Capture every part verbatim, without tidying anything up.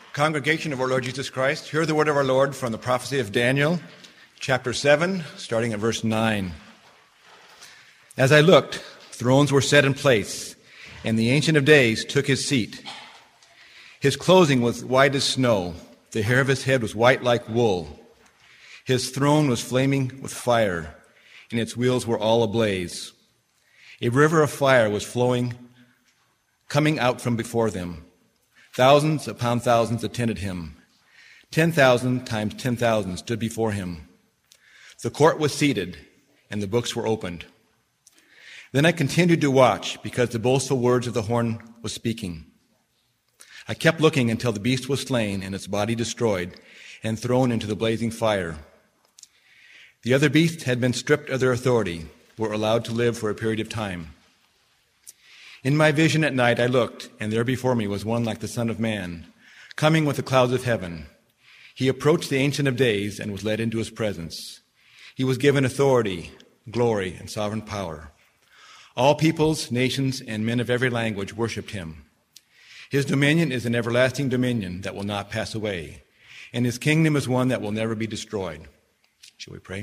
Congregation of our Lord Jesus Christ, hear the word of our Lord from the prophecy of Daniel, chapter seven, starting at verse nine. As I looked, thrones were set in place, and the Ancient of Days took his seat. His clothing was white as snow, the hair of his head was white like wool. His throne was flaming with fire, and its wheels were all ablaze. A river of fire was flowing, coming out from before them. Thousands upon thousands attended him. Ten thousand times ten thousand stood before him. The court was seated, and the books were opened. Then I continued to watch, because the boastful words of the horn was speaking. I kept looking until the beast was slain and its body destroyed and thrown into the blazing fire. The other beasts had been stripped of their authority, were allowed to live for a period of time. In my vision at night I looked, and there before me was one like the Son of Man, coming with the clouds of heaven. He approached the Ancient of Days and was led into his presence. He was given authority, glory, and sovereign power. All peoples, nations, and men of every language worshipped him. His dominion is an everlasting dominion that will not pass away, and his kingdom is one that will never be destroyed. Shall we pray?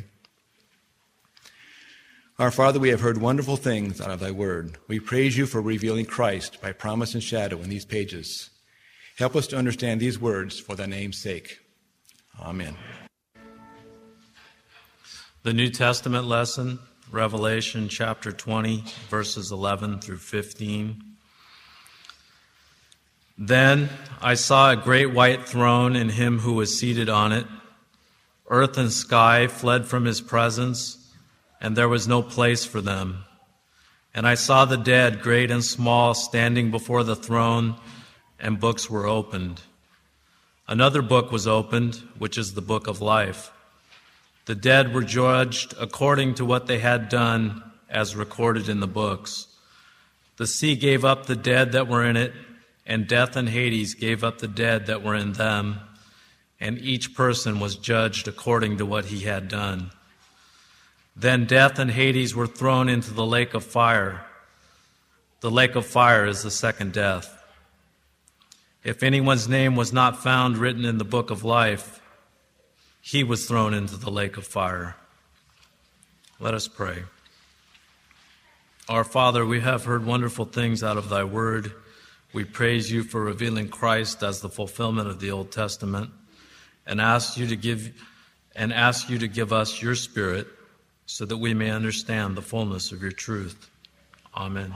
Our Father, we have heard wonderful things out of thy word. We praise you for revealing Christ by promise and shadow in these pages. Help us to understand these words for thy name's sake. Amen. The New Testament lesson, Revelation chapter twenty, verses eleven through fifteen. Then I saw a great white throne and him who was seated on it. Earth and sky fled from his presence, and there was no place for them. And I saw the dead, great and small, standing before the throne, and books were opened. Another book was opened, which is the book of life. The dead were judged according to what they had done, as recorded in the books. The sea gave up the dead that were in it, and death and Hades gave up the dead that were in them, and each person was judged according to what he had done. Then death and Hades were thrown into the lake of fire. The lake of fire is the second death. If anyone's name was not found written in the book of life, he was thrown into the lake of fire. Let us pray. Our Father, we have heard wonderful things out of thy word. We praise you for revealing Christ as the fulfillment of the Old Testament, and ask you to give and ask you to give us your Spirit, so that we may understand the fullness of your truth. Amen.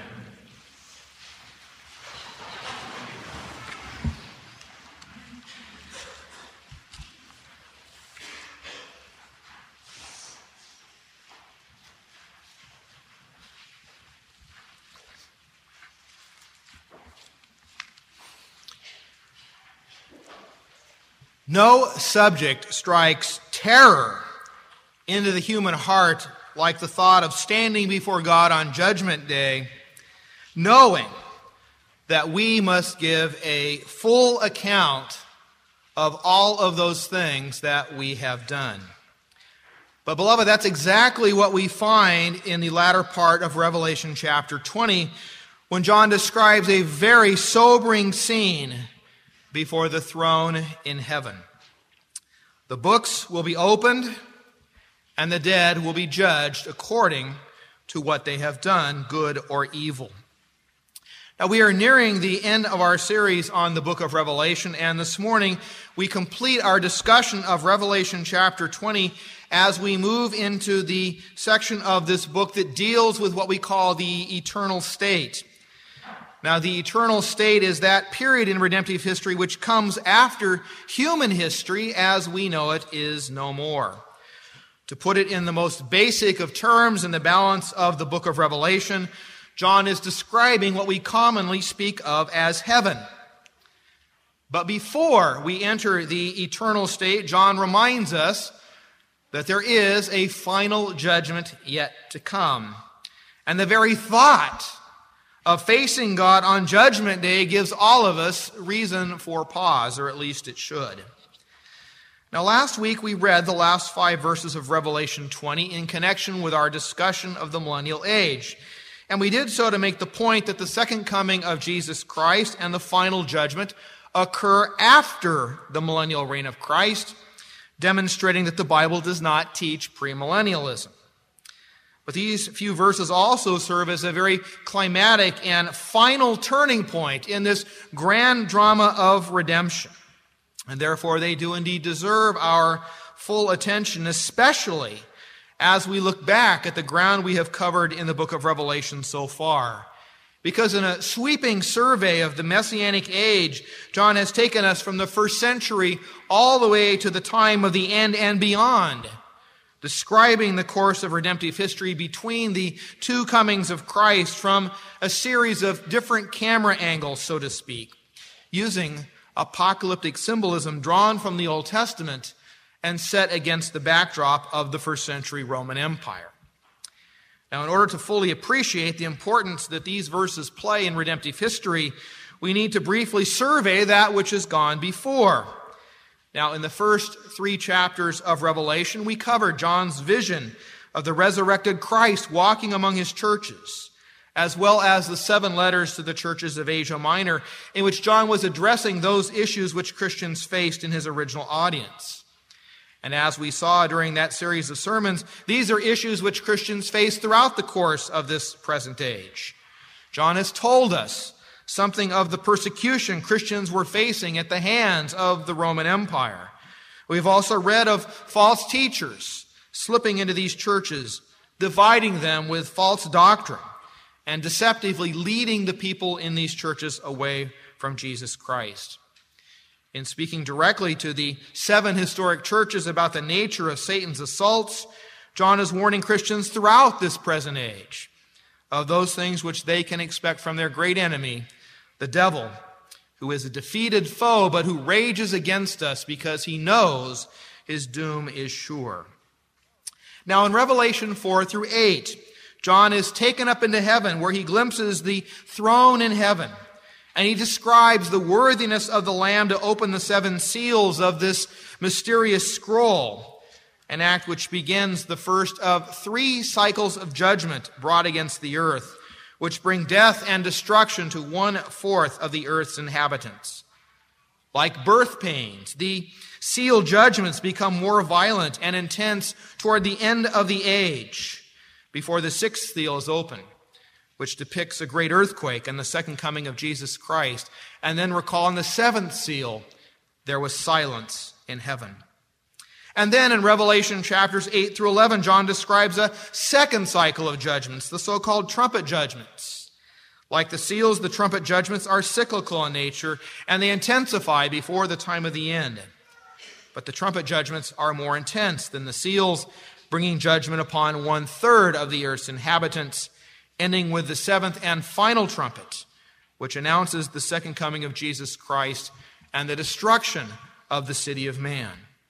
No subject strikes terror into the human heart like the thought of standing before God on Judgment Day, knowing that we must give a full account of all of those things that we have done. But beloved, that's exactly what we find in the latter part of Revelation chapter twenty, when John describes a very sobering scene before the throne in heaven. The books will be opened, and the dead will be judged according to what they have done, good or evil. Now, we are nearing the end of our series on the book of Revelation, and this morning we complete our discussion of Revelation chapter twenty as we move into the section of this book that deals with what we call the eternal state. Now, the eternal state is that period in redemptive history which comes after human history as we know it is no more. To put it in the most basic of terms, in the balance of the book of Revelation, John is describing what we commonly speak of as heaven. But before we enter the eternal state, John reminds us that there is a final judgment yet to come. And the very thought of facing God on Judgment Day gives all of us reason for pause, or at least it should. Now, last week we read the last five verses of Revelation twenty in connection with our discussion of the millennial age. And we did so to make the point that the second coming of Jesus Christ and the final judgment occur after the millennial reign of Christ, demonstrating that the Bible does not teach premillennialism. But these few verses also serve as a very climatic and final turning point in this grand drama of redemption. And therefore they do indeed deserve our full attention, especially as we look back at the ground we have covered in the book of Revelation so far. Because in a sweeping survey of the Messianic age, John has taken us from the first century all the way to the time of the end and beyond, describing the course of redemptive history between the two comings of Christ from a series of different camera angles, so to speak, using apocalyptic symbolism drawn from the Old Testament and set against the backdrop of the first century Roman Empire. Now, in order to fully appreciate the importance that these verses play in redemptive history, we need to briefly survey that which has gone before. Now, in the first three chapters of Revelation, we covered John's vision of the resurrected Christ walking among his churches, as well as the seven letters to the churches of Asia Minor, in which John was addressing those issues which Christians faced in his original audience. And as we saw during that series of sermons, these are issues which Christians face throughout the course of this present age. John has told us something of the persecution Christians were facing at the hands of the Roman Empire. We've also read of false teachers slipping into these churches, dividing them with false doctrine, and deceptively leading the people in these churches away from Jesus Christ. In speaking directly to the seven historic churches about the nature of Satan's assaults, John is warning Christians throughout this present age of those things which they can expect from their great enemy, the devil, who is a defeated foe, but who rages against us because he knows his doom is sure. Now, in Revelation four through eight, John is taken up into heaven, where he glimpses the throne in heaven. And he describes the worthiness of the Lamb to open the seven seals of this mysterious scroll, an act which begins the first of three cycles of judgment brought against the earth, which bring death and destruction to one-fourth of the earth's inhabitants. Like birth pains, the seal judgments become more violent and intense toward the end of the age, before the sixth seal is opened, which depicts a great earthquake and the second coming of Jesus Christ. And then recall in the seventh seal, there was silence in heaven. And then in Revelation chapters eight through eleven, John describes a second cycle of judgments, the so-called trumpet judgments. Like the seals, the trumpet judgments are cyclical in nature, and they intensify before the time of the end. But the trumpet judgments are more intense than the seals, bringing judgment upon one-third of the earth's inhabitants, ending with the seventh and final trumpet, which announces the second coming of Jesus Christ and the destruction of the city of man.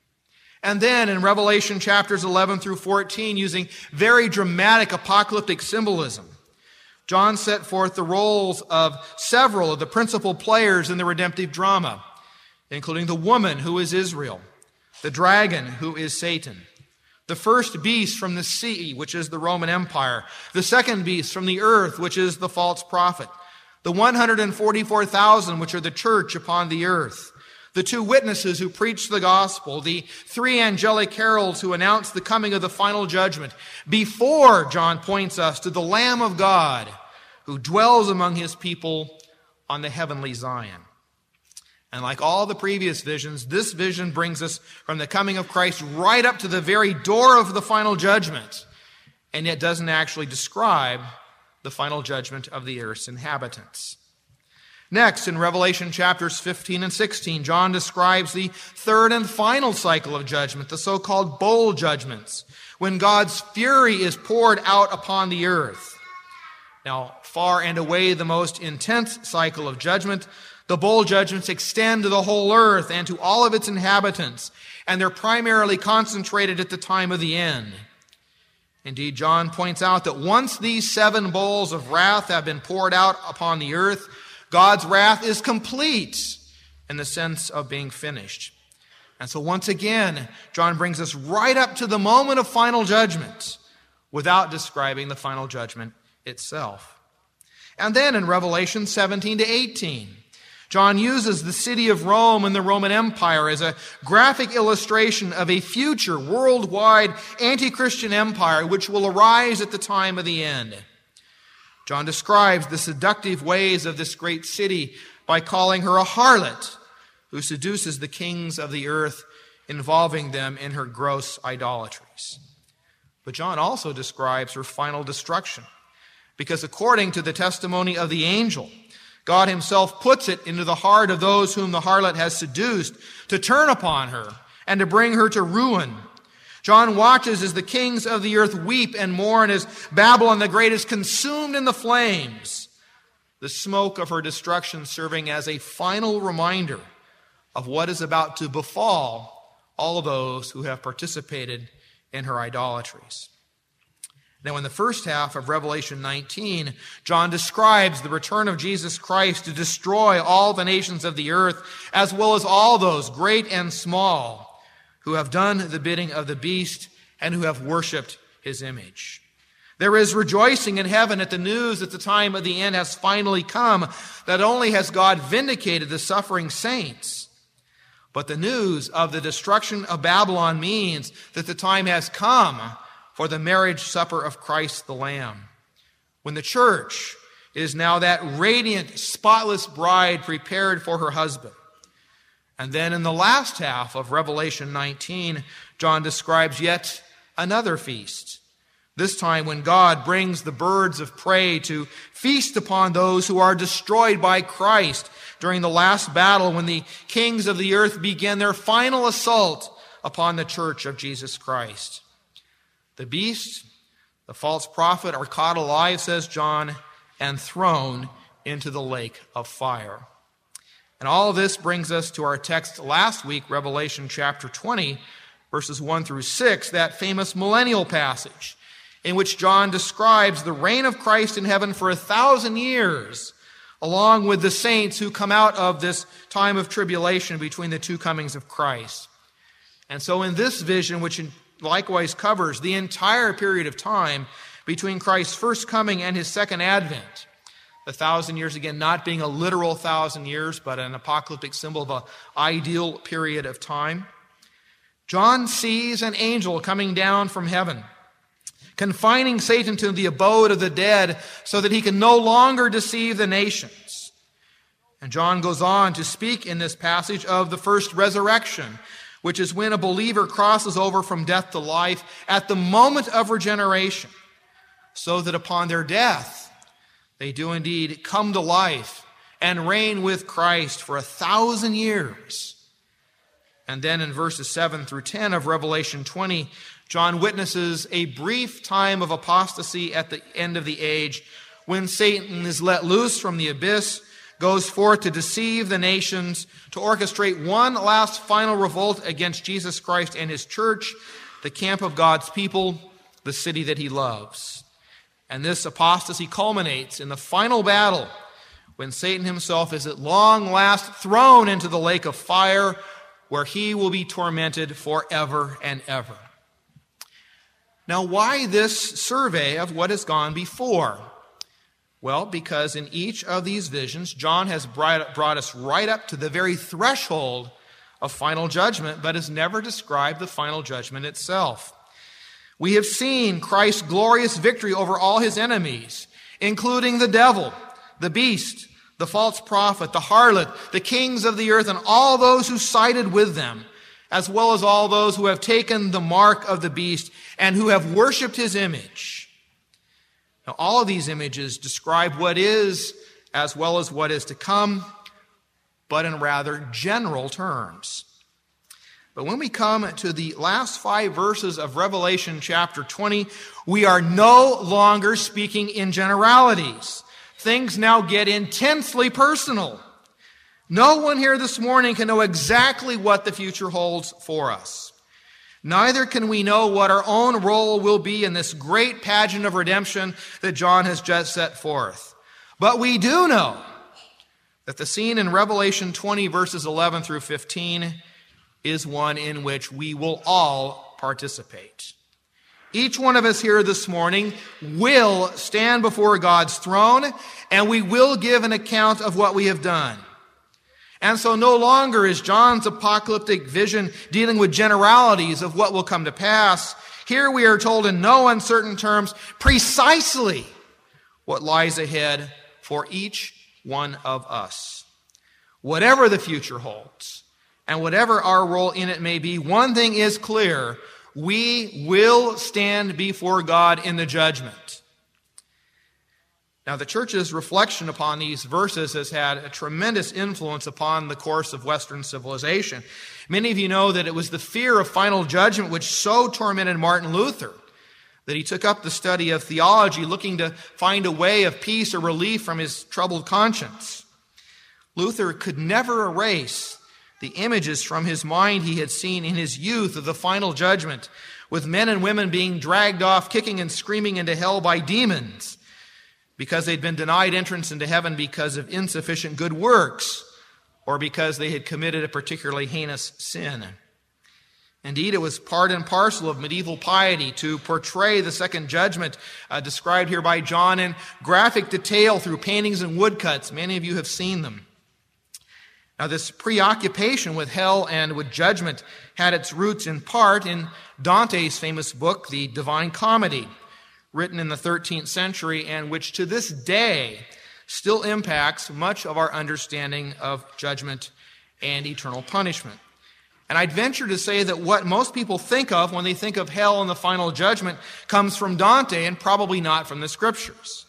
And then in Revelation chapters eleven through fourteen, using very dramatic apocalyptic symbolism, John set forth the roles of several of the principal players in the redemptive drama, including the woman, who is Israel, the dragon, who is Satan, the first beast from the sea, which is the Roman Empire, the second beast from the earth, which is the false prophet, the one hundred forty-four thousand, which are the church upon the earth, the two witnesses who preach the gospel, the three angelic heralds who announce the coming of the final judgment, before John points us to the Lamb of God who dwells among his people on the heavenly Zion. And like all the previous visions, this vision brings us from the coming of Christ right up to the very door of the final judgment, and yet doesn't actually describe the final judgment of the earth's inhabitants. Next, in Revelation chapters fifteen and sixteen, John describes the third and final cycle of judgment, the so-called bowl judgments, when God's fury is poured out upon the earth. Now, far and away the most intense cycle of judgment, the bowl judgments extend to the whole earth and to all of its inhabitants, and they're primarily concentrated at the time of the end. Indeed, John points out that once these seven bowls of wrath have been poured out upon the earth, God's wrath is complete in the sense of being finished. And so once again, John brings us right up to the moment of final judgment without describing the final judgment itself. And then in Revelation seventeen to eighteen, John uses the city of Rome and the Roman Empire as a graphic illustration of a future worldwide anti-Christian empire which will arise at the time of the end. John describes the seductive ways of this great city by calling her a harlot who seduces the kings of the earth, involving them in her gross idolatries. But John also describes her final destruction, because according to the testimony of the angel, God himself puts it into the heart of those whom the harlot has seduced to turn upon her and to bring her to ruin. John watches as the kings of the earth weep and mourn as Babylon the Great is consumed in the flames, the smoke of her destruction serving as a final reminder of what is about to befall all of those who have participated in her idolatries. Now, in the first half of Revelation nineteen, John describes the return of Jesus Christ to destroy all the nations of the earth, as well as all those, great and small, who have done the bidding of the beast and who have worshipped his image. There is rejoicing in heaven at the news that the time of the end has finally come. Not only has God vindicated the suffering saints, but the news of the destruction of Babylon means that the time has come for the marriage supper of Christ the Lamb, when the church is now that radiant, spotless bride prepared for her husband. And then in the last half of Revelation nineteen, John describes yet another feast, this time when God brings the birds of prey to feast upon those who are destroyed by Christ during the last battle, when the kings of the earth begin their final assault upon the church of Jesus Christ. The beast, the false prophet, are caught alive, says John, and thrown into the lake of fire. And all of this brings us to our text last week, Revelation chapter twenty, verses one through six, that famous millennial passage in which John describes the reign of Christ in heaven for a thousand years, along with the saints who come out of this time of tribulation between the two comings of Christ. And so in this vision, which likewise covers the entire period of time between Christ's first coming and his second advent, the thousand years, again, not being a literal thousand years, but an apocalyptic symbol of an ideal period of time, John sees an angel coming down from heaven, confining Satan to the abode of the dead so that he can no longer deceive the nations. And John goes on to speak in this passage of the first resurrection, which is when a believer crosses over from death to life at the moment of regeneration, so that upon their death, they do indeed come to life and reign with Christ for a thousand years. And then in verses seven through ten of Revelation twenty, John witnesses a brief time of apostasy at the end of the age when Satan is let loose from the abyss, goes forth to deceive the nations, to orchestrate one last final revolt against Jesus Christ and his church, the camp of God's people, the city that he loves. And this apostasy culminates in the final battle when Satan himself is at long last thrown into the lake of fire, where he will be tormented forever and ever. Now, why this survey of what has gone before? Well, because in each of these visions, John has brought us right up to the very threshold of final judgment, but has never described the final judgment itself. We have seen Christ's glorious victory over all his enemies, including the devil, the beast, the false prophet, the harlot, the kings of the earth, and all those who sided with them, as well as all those who have taken the mark of the beast and who have worshipped his image. Now, all of these images describe what is as well as what is to come, but in rather general terms. But when we come to the last five verses of Revelation chapter twenty, we are no longer speaking in generalities. Things now get intensely personal. No one here this morning can know exactly what the future holds for us. Neither can we know what our own role will be in this great pageant of redemption that John has just set forth. But we do know that the scene in Revelation twenty, verses eleven through fifteen, is one in which we will all participate. Each one of us here this morning will stand before God's throne, and we will give an account of what we have done. And so no longer is John's apocalyptic vision dealing with generalities of what will come to pass. Here we are told in no uncertain terms precisely what lies ahead for each one of us. Whatever the future holds, and whatever our role in it may be, one thing is clear: we will stand before God in the judgment. Now, the church's reflection upon these verses has had a tremendous influence upon the course of Western civilization. Many of you know that it was the fear of final judgment which so tormented Martin Luther that he took up the study of theology, looking to find a way of peace or relief from his troubled conscience. Luther could never erase the images from his mind he had seen in his youth of the final judgment, with men and women being dragged off, kicking and screaming into hell by demons because they'd been denied entrance into heaven because of insufficient good works or because they had committed a particularly heinous sin. Indeed, it was part and parcel of medieval piety to portray the second judgment uh, described here by John in graphic detail through paintings and woodcuts. Many of you have seen them. Now, this preoccupation with hell and with judgment had its roots in part in Dante's famous book, The Divine Comedy, written in the thirteenth century and which to this day still impacts much of our understanding of judgment and eternal punishment. And I'd venture to say that what most people think of when they think of hell and the final judgment comes from Dante and probably not from the Scriptures.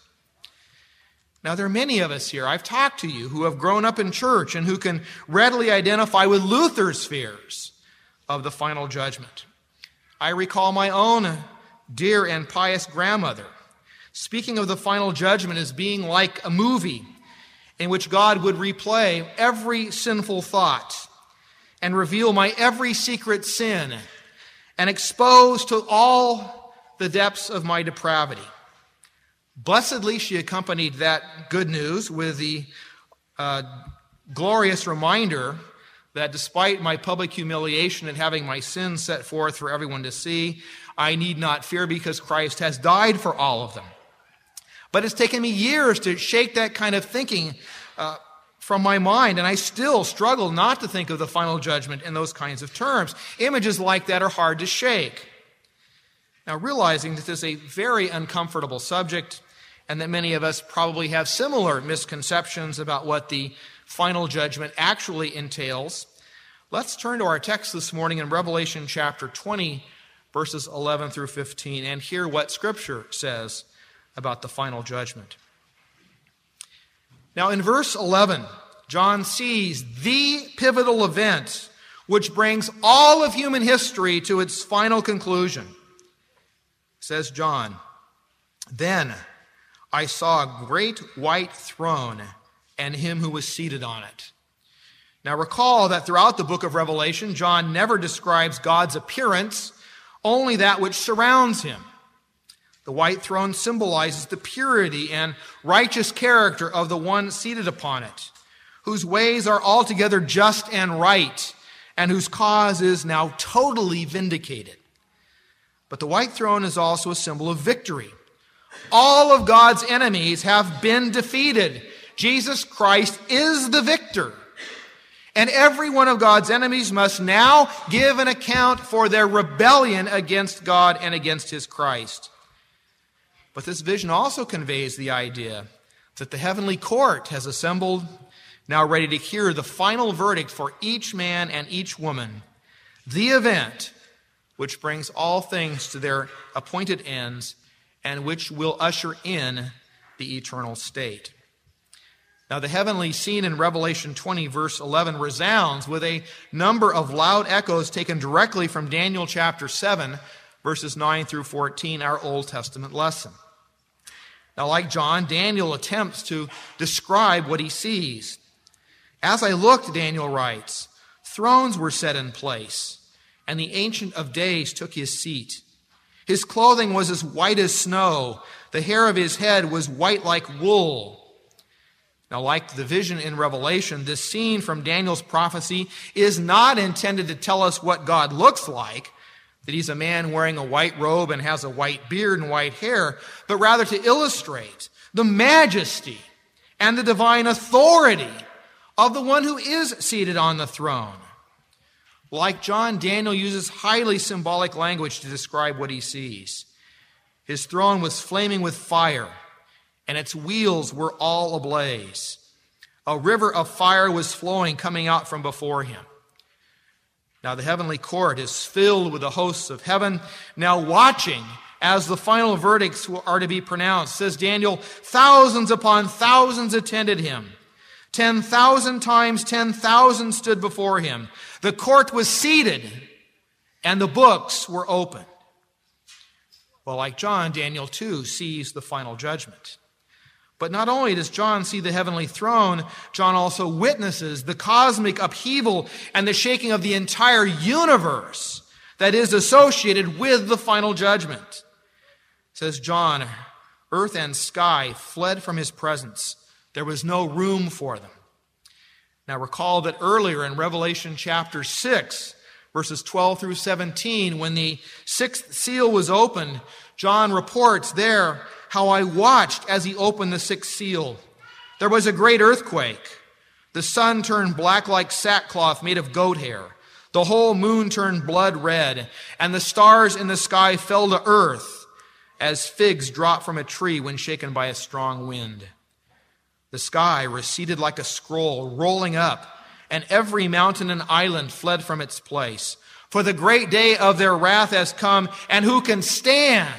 Now, there are many of us here, I've talked to you, who have grown up in church and who can readily identify with Luther's fears of the final judgment. I recall my own dear and pious grandmother speaking of the final judgment as being like a movie in which God would replay every sinful thought and reveal my every secret sin and expose to all the depths of my depravity. Blessedly, she accompanied that good news with the uh, glorious reminder that despite my public humiliation and having my sins set forth for everyone to see, I need not fear because Christ has died for all of them. But it's taken me years to shake that kind of thinking uh, from my mind, and I still struggle not to think of the final judgment in those kinds of terms. Images like that are hard to shake. Now, realizing that this is a very uncomfortable subject and that many of us probably have similar misconceptions about what the final judgment actually entails, let's turn to our text this morning in Revelation chapter twenty, verses eleven through fifteen, and hear what Scripture says about the final judgment. Now, in verse eleven, John sees the pivotal event which brings all of human history to its final conclusion. Says John, "Then I saw a great white throne and him who was seated on it." Now recall that throughout the book of Revelation, John never describes God's appearance, only that which surrounds him. The white throne symbolizes the purity and righteous character of the one seated upon it, whose ways are altogether just and right, and whose cause is now totally vindicated. But the white throne is also a symbol of victory. All of God's enemies have been defeated. Jesus Christ is the victor. And every one of God's enemies must now give an account for their rebellion against God and against his Christ. But this vision also conveys the idea that the heavenly court has assembled, now ready to hear the final verdict for each man and each woman, the event which brings all things to their appointed ends and which will usher in the eternal state. Now, the heavenly scene in Revelation twenty, verse eleven, resounds with a number of loud echoes taken directly from Daniel chapter seven, verses nine through fourteen, our Old Testament lesson. Now, like John, Daniel attempts to describe what he sees. "As I looked," Daniel writes, "thrones were set in place, and the Ancient of Days took his seat. His clothing was as white as snow. The hair of his head was white like wool." Now, like the vision in Revelation, this scene from Daniel's prophecy is not intended to tell us what God looks like, that he's a man wearing a white robe and has a white beard and white hair, but rather to illustrate the majesty and the divine authority of the one who is seated on the throne. Like John, Daniel uses highly symbolic language to describe what he sees. His throne was flaming with fire, and its wheels were all ablaze. A river of fire was flowing, coming out from before him. Now the heavenly court is filled with the hosts of heaven, now watching as the final verdicts are to be pronounced. Says Daniel, thousands upon thousands attended him. Ten thousand times ten thousand stood before him. The court was seated, and the books were opened. Well, like John, Daniel too sees the final judgment. But not only does John see the heavenly throne, John also witnesses the cosmic upheaval and the shaking of the entire universe that is associated with the final judgment. Says John, earth and sky fled from his presence. There was no room for them. Now recall that earlier in Revelation chapter six, verses twelve through seventeen, when the sixth seal was opened, John reports there how I watched as he opened the sixth seal. There was a great earthquake. The sun turned black like sackcloth made of goat hair. The whole moon turned blood red, and the stars in the sky fell to earth as figs drop from a tree when shaken by a strong wind. The sky receded like a scroll, rolling up, and every mountain and island fled from its place. For the great day of their wrath has come, and who can stand?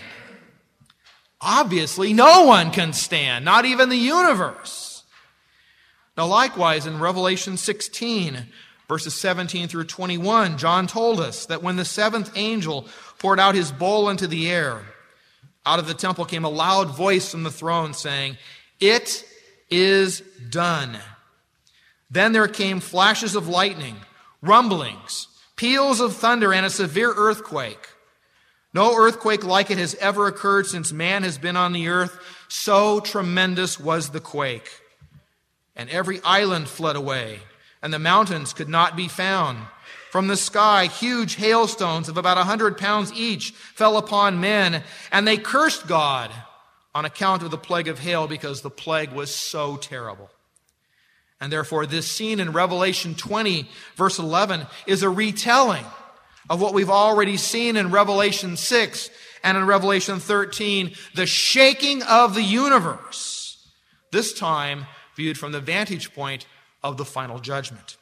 Obviously, no one can stand, not even the universe. Now, likewise, in Revelation sixteen, verses seventeen through twenty-one, John told us that when the seventh angel poured out his bowl into the air, out of the temple came a loud voice from the throne saying, "It is done." Then there came flashes of lightning, rumblings, peals of thunder, and a severe earthquake. No earthquake like it has ever occurred since man has been on the earth. So tremendous was the quake. And every island fled away, and the mountains could not be found. From the sky, huge hailstones of about a hundred pounds each fell upon men, and they cursed God on account of the plague of hail, because the plague was so terrible. And therefore, this scene in Revelation twenty, verse eleven, is a retelling of what we've already seen in Revelation six and in Revelation thirteen, the shaking of the universe, this time viewed from the vantage point of the final judgment.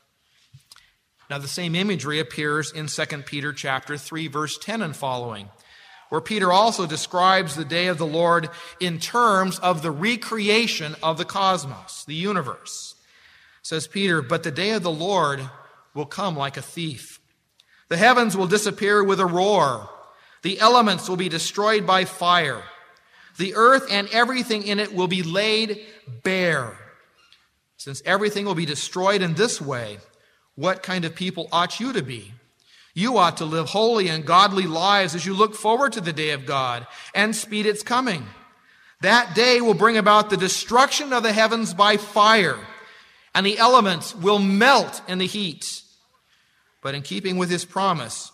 Now, the same imagery appears in Second Peter chapter three, verse ten and following, where Peter also describes the day of the Lord in terms of the recreation of the cosmos, the universe. Says Peter, "But the day of the Lord will come like a thief. The heavens will disappear with a roar. The elements will be destroyed by fire. The earth and everything in it will be laid bare. Since everything will be destroyed in this way, what kind of people ought you to be? You ought to live holy and godly lives as you look forward to the day of God and speed its coming. That day will bring about the destruction of the heavens by fire, and the elements will melt in the heat. But in keeping with his promise,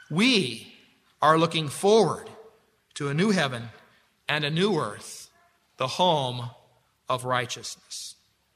we are looking forward to a new heaven and a new earth, the home of righteousness."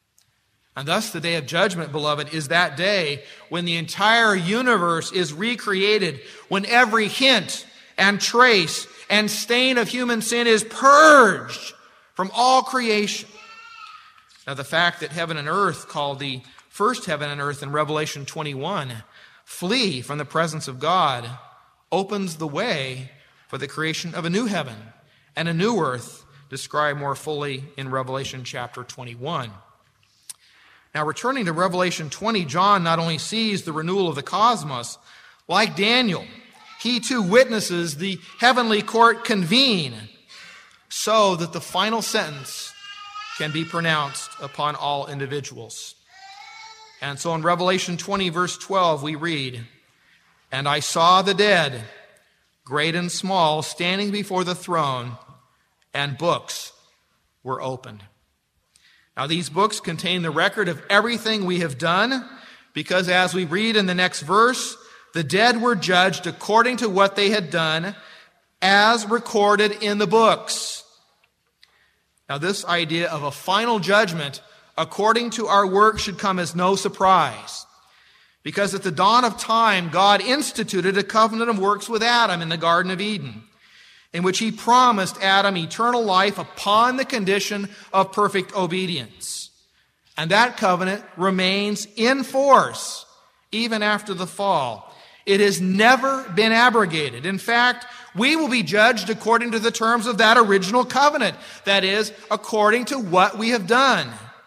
And thus the day of judgment, beloved, is that day when the entire universe is recreated, when every hint and trace and stain of human sin is purged from all creation. Now, the fact that heaven and earth, called the first heaven and earth in Revelation twenty-one, flee from the presence of God, opens the way for the creation of a new heaven and a new earth, described more fully in Revelation chapter twenty-one. Now, returning to Revelation twenty, John not only sees the renewal of the cosmos, like Daniel, he too witnesses the heavenly court convene so that the final sentence can be pronounced upon all individuals. And so in Revelation twenty, verse twelve, we read, "And I saw the dead, great and small, standing before the throne, and books were opened." Now, these books contain the record of everything we have done, because as we read in the next verse, the dead were judged according to what they had done, as recorded in the books. Now, this idea of a final judgment according to our work should come as no surprise. Because at the dawn of time, God instituted a covenant of works with Adam in the Garden of Eden, in which he promised Adam eternal life upon the condition of perfect obedience. And that covenant remains in force even after the fall. It has never been abrogated. In fact, we will be judged according to the terms of that original covenant. That is, according to what we have done.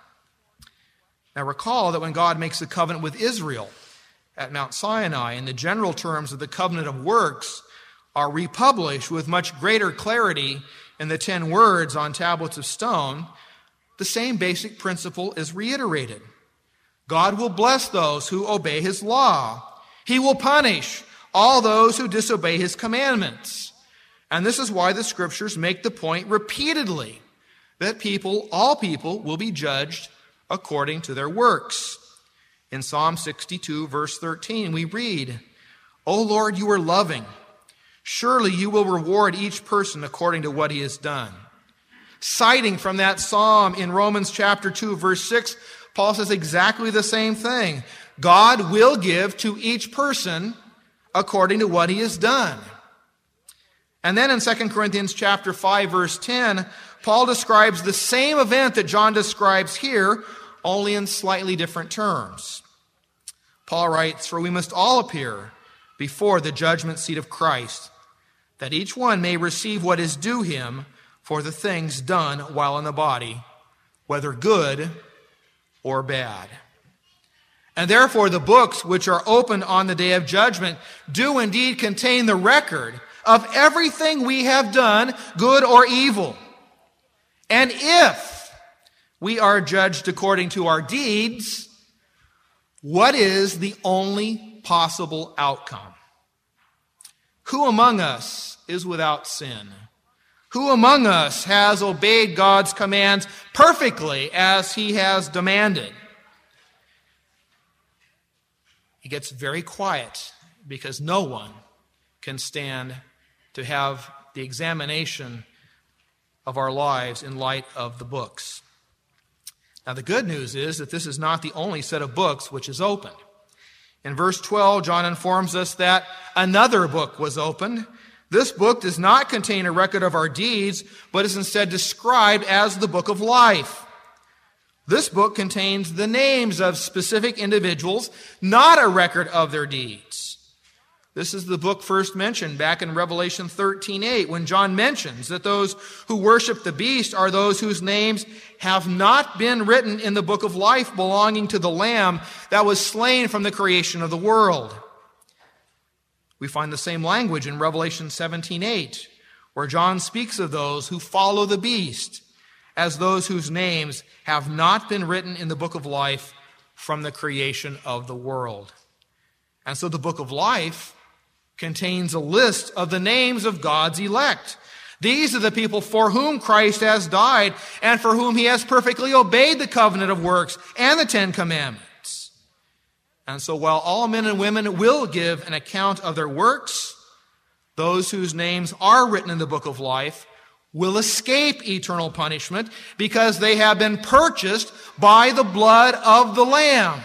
Now recall that when God makes a covenant with Israel at Mount Sinai, and the general terms of the covenant of works are republished with much greater clarity in the ten words on tablets of stone, the same basic principle is reiterated. God will bless those who obey his law. He will punish all those who disobey his commandments. And this is why the scriptures make the point repeatedly that people, all people, will be judged according to their works. In Psalm sixty-two, verse thirteen, we read, "O Lord, you are loving. Surely you will reward each person according to what he has done." Citing from that psalm in Romans chapter two, verse six, Paul says exactly the same thing. God will give to each person according to what he has done. And then in Second Corinthians chapter five, verse ten, Paul describes the same event that John describes here, only in slightly different terms. Paul writes, "For we must all appear before the judgment seat of Christ, that each one may receive what is due him for the things done while in the body, whether good or bad." And therefore the books which are opened on the day of judgment do indeed contain the record of everything we have done, good or evil. And if we are judged according to our deeds, what is the only possible outcome? Who among us is without sin? Who among us has obeyed God's commands perfectly as he has demanded? It gets very quiet because no one can stand to have the examination of our lives in light of the books. Now, the good news is that this is not the only set of books which is opened. In verse twelve, John informs us that another book was opened. This book does not contain a record of our deeds, but is instead described as the book of life. This book contains the names of specific individuals, not a record of their deeds. This is the book first mentioned back in Revelation thirteen eight, when John mentions that those who worship the beast are those whose names have not been written in the book of life belonging to the Lamb that was slain from the creation of the world. We find the same language in Revelation seventeen eight, where John speaks of those who follow the beast as those whose names have not been written in the book of life from the creation of the world. And so the book of life contains a list of the names of God's elect. These are the people for whom Christ has died and for whom he has perfectly obeyed the covenant of works and the Ten Commandments. And so while all men and women will give an account of their works, those whose names are written in the book of life will escape eternal punishment because they have been purchased by the blood of the Lamb.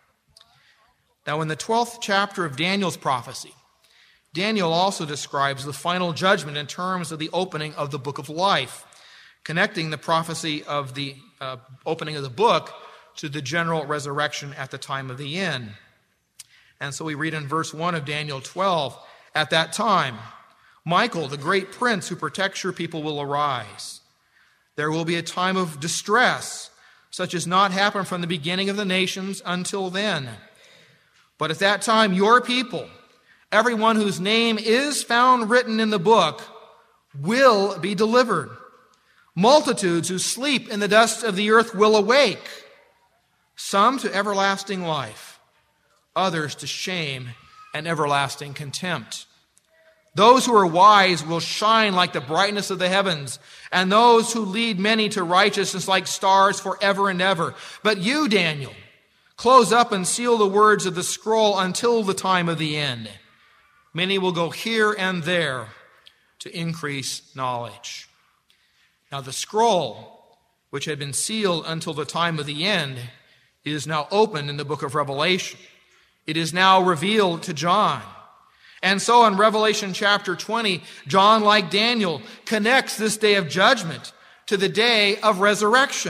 Now, in the twelfth chapter of Daniel's prophecy, Daniel also describes the final judgment in terms of the opening of the book of life, connecting the prophecy of the uh, opening of the book to the general resurrection at the time of the end. And so we read in verse one of Daniel twelve, "At that time, Michael, the great prince who protects your people, will arise. There will be a time of distress, such as not happened from the beginning of the nations until then. But at that time, your people, everyone whose name is found written in the book, will be delivered. Multitudes who sleep in the dust of the earth will awake, some to everlasting life, others to shame and everlasting contempt. Those who are wise will shine like the brightness of the heavens, and those who lead many to righteousness like stars forever and ever. But you, Daniel, close up and seal the words of the scroll until the time of the end. Many will go here and there to increase knowledge." Now, the scroll which had been sealed until the time of the end, is now opened in the book of Revelation. It is now revealed to John. And so in Revelation chapter twenty, John, like Daniel, connects this day of judgment to the day of resurrection.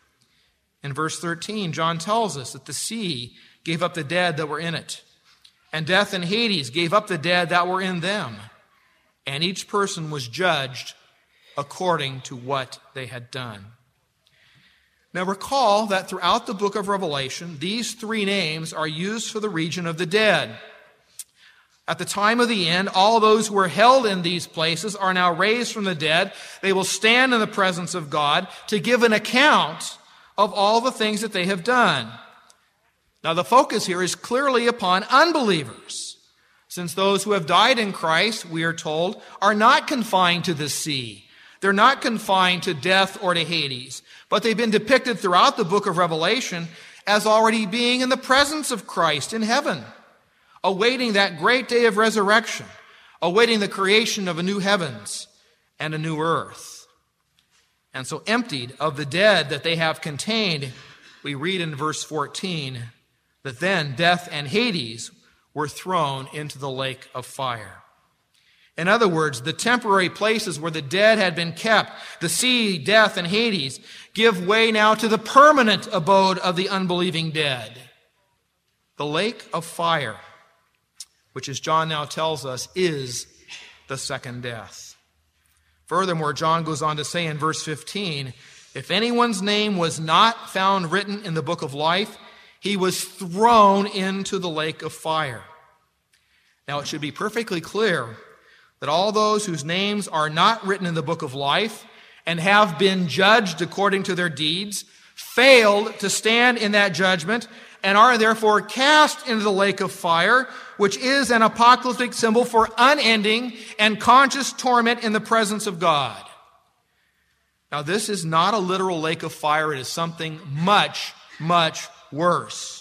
In verse thirteen, John tells us that the sea gave up the dead that were in it, and death and Hades gave up the dead that were in them, and each person was judged according to what they had done. Now recall that throughout the book of Revelation, these three names are used for the region of the dead. At the time of the end, all those who were held in these places are now raised from the dead. They will stand in the presence of God to give an account of all the things that they have done. Now the focus here is clearly upon unbelievers, since those who have died in Christ, we are told, are not confined to the sea. They're not confined to death or to Hades, but they've been depicted throughout the book of Revelation as already being in the presence of Christ in heaven, awaiting that great day of resurrection, awaiting the creation of a new heavens and a new earth. And so emptied of the dead that they have contained, we read in verse fourteen that then death and Hades were thrown into the lake of fire. In other words, the temporary places where the dead had been kept, the sea, death, and Hades, give way now to the permanent abode of the unbelieving dead, the lake of fire, which, as John now tells us, is the second death. Furthermore, John goes on to say in verse fifteen, if anyone's name was not found written in the book of life, he was thrown into the lake of fire. Now, it should be perfectly clear that all those whose names are not written in the book of life and have been judged according to their deeds failed to stand in that judgment and are therefore cast into the lake of fire, which is an apocalyptic symbol for unending and conscious torment in the presence of God. Now, this is not a literal lake of fire. It is something much, much worse.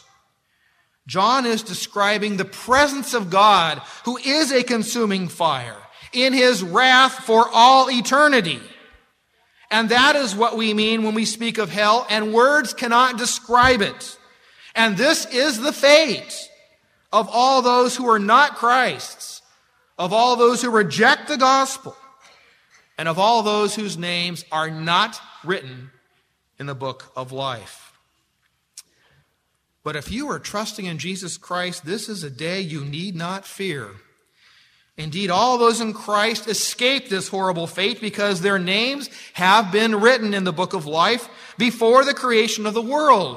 John is describing the presence of God, who is a consuming fire, in his wrath for all eternity. And that is what we mean when we speak of hell, and words cannot describe it. And this is the fate of all those who are not Christ's, of all those who reject the gospel, and of all those whose names are not written in the book of life. But if you are trusting in Jesus Christ, this is a day you need not fear. Indeed, all those in Christ escape this horrible fate because their names have been written in the book of life before the creation of the world.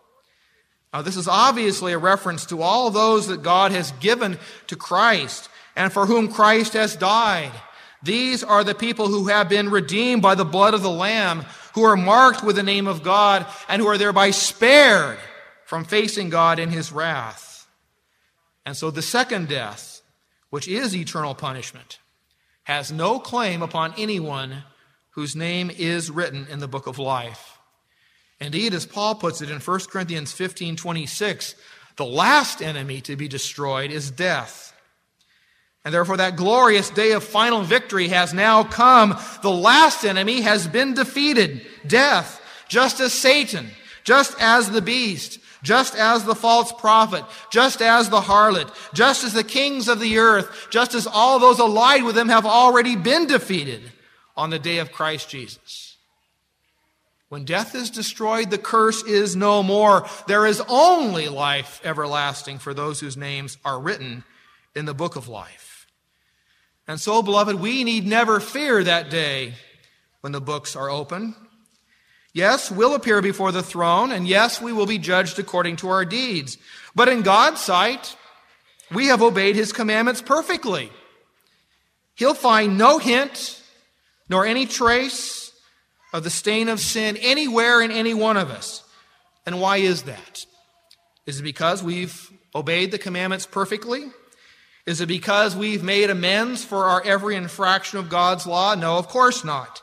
Now, this is obviously a reference to all those that God has given to Christ and for whom Christ has died. These are the people who have been redeemed by the blood of the Lamb, who are marked with the name of God, and who are thereby spared from facing God in his wrath. And so the second death, which is eternal punishment, has no claim upon anyone whose name is written in the book of life. Indeed, as Paul puts it in First Corinthians fifteen twenty-six, the last enemy to be destroyed is death. And therefore that glorious day of final victory has now come. The last enemy has been defeated, death, just as Satan, just as the beast, just as the false prophet, just as the harlot, just as the kings of the earth, just as all those allied with them have already been defeated on the day of Christ Jesus. When death is destroyed, the curse is no more. There is only life everlasting for those whose names are written in the book of life. And so, beloved, we need never fear that day when the books are open. Yes, we'll appear before the throne, and yes, we will be judged according to our deeds. But in God's sight, we have obeyed his commandments perfectly. He'll find no hint, nor any trace of the stain of sin anywhere in any one of us. And why is that? Is it because we've obeyed the commandments perfectly? Is it because we've made amends for our every infraction of God's law? No, of course not.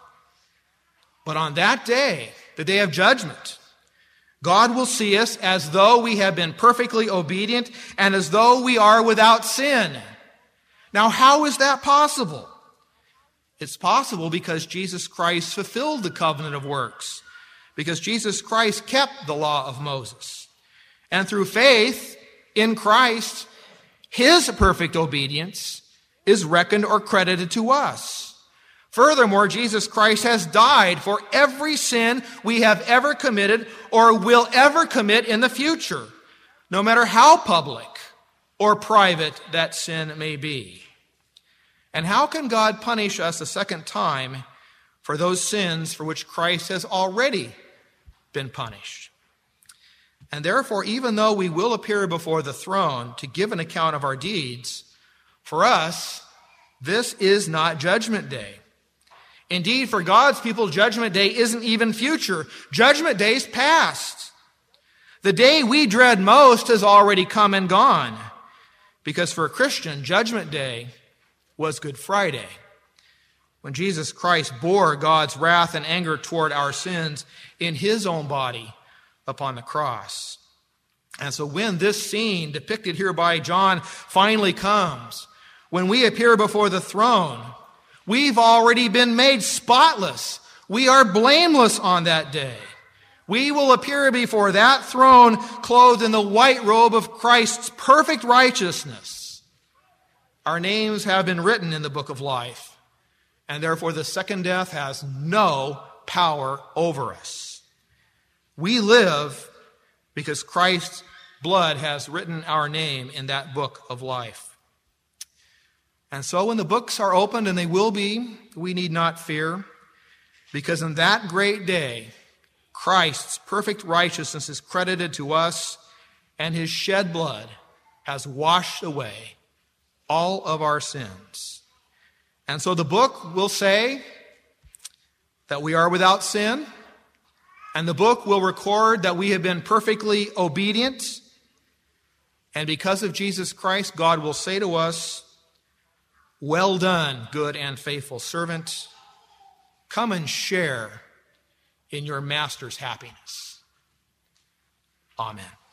But on that day, the day of judgment, God will see us as though we have been perfectly obedient and as though we are without sin. Now, how is that possible? It's possible because Jesus Christ fulfilled the covenant of works. because Jesus Christ kept the law of Moses. And through faith in Christ, his perfect obedience is reckoned or credited to us. Furthermore, Jesus Christ has died for every sin we have ever committed or will ever commit in the future, no matter how public or private that sin may be. And how can God punish us a second time for those sins for which Christ has already been punished? And therefore, even though we will appear before the throne to give an account of our deeds, for us, this is not Judgment Day. Indeed, for God's people, Judgment Day isn't even future. Judgment Day's past. The day we dread most has already come and gone. Because for a Christian, Judgment Day was Good Friday, when Jesus Christ bore God's wrath and anger toward our sins in his own body upon the cross. And so when this scene depicted here by John finally comes, when we appear before the throne, we've already been made spotless. We are blameless on that day. We will appear before that throne clothed in the white robe of Christ's perfect righteousness. Our names have been written in the book of life, and therefore the second death has no power over us. We live because Christ's blood has written our name in that book of life. And so when the books are opened, and they will be, we need not fear, because in that great day, Christ's perfect righteousness is credited to us, and his shed blood has washed away all of our sins. And so the book will say that we are without sin, and the book will record that we have been perfectly obedient. And because of Jesus Christ, God will say to us, "Well done, good and faithful servant. Come and share in your master's happiness." Amen.